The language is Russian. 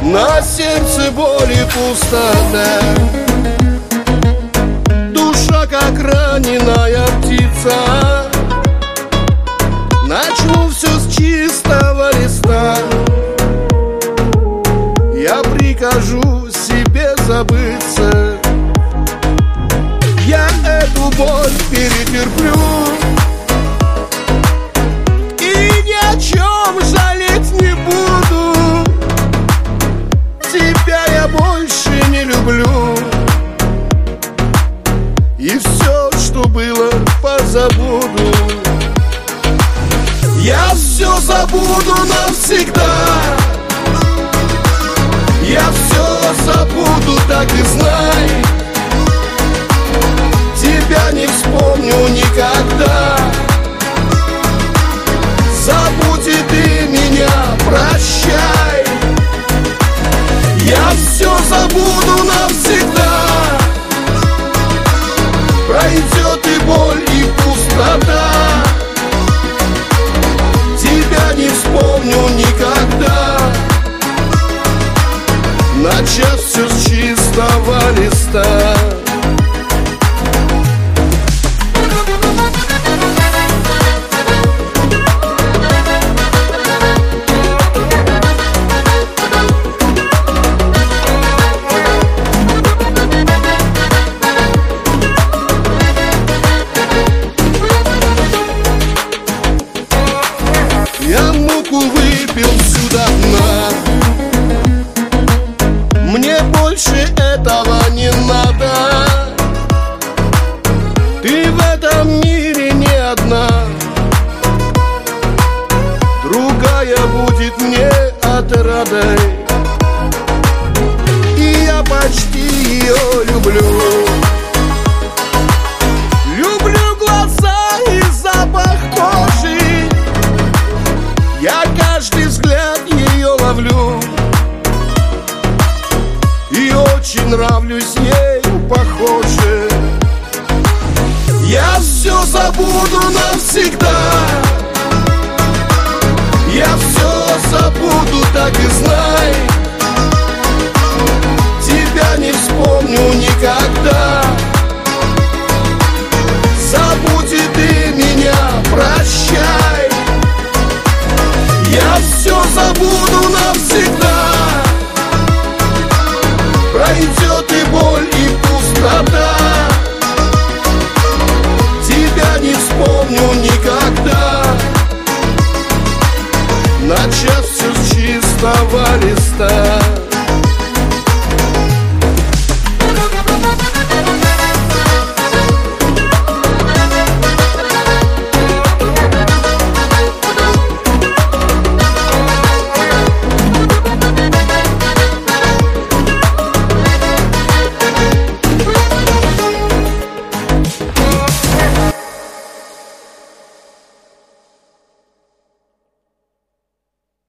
На сердце боль и пустота. Душа, как раненая птица. Начну все с чистого листа. Я прикажу себе забыться. Я эту боль перетерплю и ни о чем жалеть не буду. Тебя я больше не люблю, и все, что было, позабуду. Я все забуду навсегда. Я все забуду, так и знай. Тебя не вспомню никогда. Забудь и ты меня, прощай. Я все забуду навсегда. Пройдет и боль, и пустота. Тебя не вспомню никогда. Начав все с чистого листа. Я муку выпил всю до дна. Мне больше этого не надо. Ты в этом мире не одна. Другая будет мне отрадой, и я почти ее люблю. Люблю глаза и запах кожи. Я каждый взгляд ее ловлю, и очень нравлюсь ей, похоже. Я все забуду навсегда. Я все забуду, так и знай. Тебя не вспомню никогда. Забудь и ты меня, прощай. Я все забуду навсегда. Пройдет и боль, и пустота. Тебя не вспомню никогда. Начав все с чистого листа.